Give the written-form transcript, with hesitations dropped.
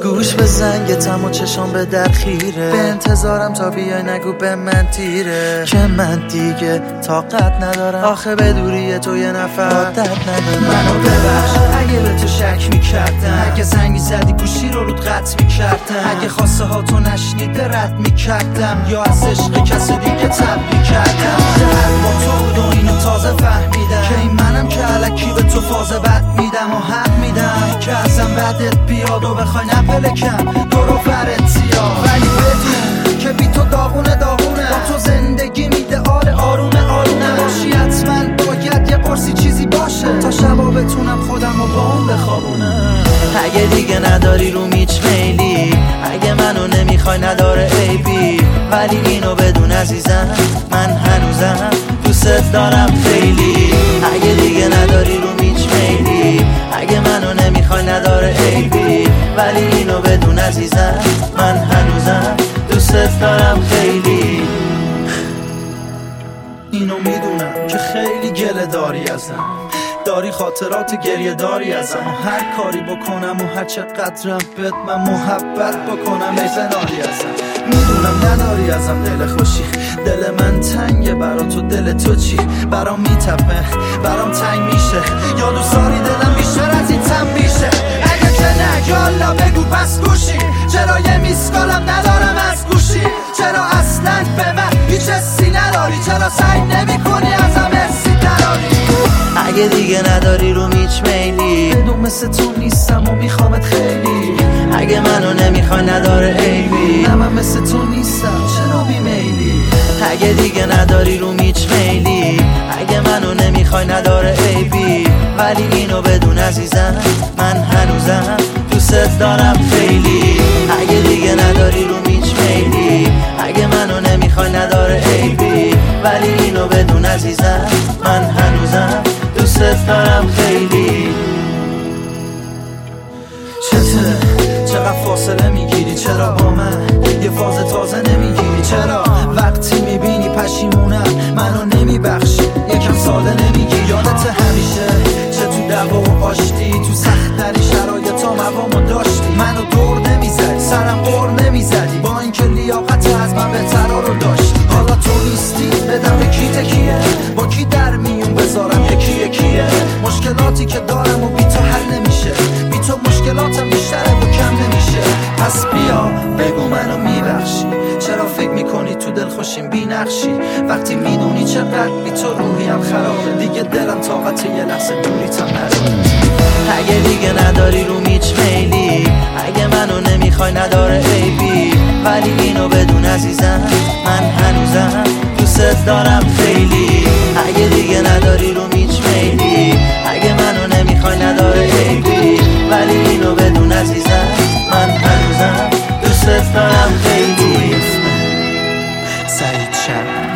گوش به زنگتم و چشام به در خیره، به انتظارم تا بیای نگو به من تیره که من دیگه طاقت ندارم، آخه به دوری تو یه نفر عادت ندارم. منو ببخش اگه به تو شک میکردم، اگه زنگ میزدی گوشی رو رود قطع میکردم، اگه خواسته ها تو نشنیده رد میکردم، یا از عشق کسی دیگه تب میکردم. در با تو بود و اینو تازه فهمیدم که این منم که الکی به تو فاز بد میدم و حق میدم که ازم بدت بیاد و بخوای نپلکم دورو فرتیا. ولی بدون که بی تو داغونه با تو زندگی میدهال آرومه نباشی، حتما باید یه قرصی چیزی باشه تا شبا بتونم خودم رو با اون بخوابونم. اگه دیگه نداری رو میچ میلی، اگه منو نمیخوای نداره عیبی، ولی اینو بدون عزیزم من هنوزم دوست دارم خیلی. اگه دیگه نداری رو میچ میلی، اگه منو نمیخوای نداره عیبی، ولی اینو بدون عزیزم من هنوزم دوست دارم خیلی. اینو میدونم که خیلی گله داری ازم، داری خاطرات گریه داری ازم و هر کاری بکنم و هر چقدرم بهت من محبت بکنم ای زناری ازم. میدونم نداری ازم دل خوشی، دل من تنگه برا تو، دل تو چی؟ برام میتپه برام تنگ میشه، یا دوست داری دلم بیشتر از این تم میشه؟ اگه که نه یالا بگو پس گوشی، چرا یه میسکالم ندارم از گوشی؟ چرا اصلا به من هیچ حسی نداری؟ چرا سعی نمی کنی ازم حسی دراری؟ اگه دیگه نداری رو میچ میلی، بدون مثل تو نیستم و میخوامت خیلی. اگه منو نمیخوای نداره عیبی، نه من مثل تو نیستم چرا بیمیلی؟ اگه دیگه نداری رو میچ میلی، اگه منو نمیخوای نداره عیبی، ولی اینو بدون عزیزم من هنوزم دوست دارم خیلی. اگه دیگه نداری رو میچ میلی، اگه منو نمیخوای نداره عیبی، ولی اینو بدون عزیزم من هنوزم دوست دارم خیلی. چقدر فاصله میگیری؟ چرا با من یه فاز تازه نمیگیری؟ چرا وقتی میبینی پشیمونم منو نمیبخشی یکم ساده نمیگی؟ یادت همیشه چه تو دعوا و آشتی، تو سخت‌ترین شرایطا موامو داشتی، منو دور نمیزدی سرم قور نمیزدی، با اینکه لیاقت از من بهترا رو داشتی. حالا تو نیستی بدم به کی تکیه؟ با کی در میون بذارم یکیه؟ مشکلاتی که دارم و بی تو حل نمیشه، بی تو مشکلاتم بیشتره و کم نمیشه. پس بیا بگو منو میبخشی، چرا فکر میکنی تو دل خوشیم بی نقشی؟ وقتی میدونی چقدر بی تو روحیم خرابه، دیگه دلم طاقت یه لحظه دوری تا نداره. اگه دیگه نداری رو میچ میلی، اگه منو نمیخوای نداره عیبی، ولی اینو بدون عزیزم من هنوزم دوست دارم خیلی. اگه دیگه نداری رو میچ میلی، اگه منو نمیخوای نداره عیبی، ولی اینو بدون عزیزم من هنوزم دوست دارم خیلی. سعید شب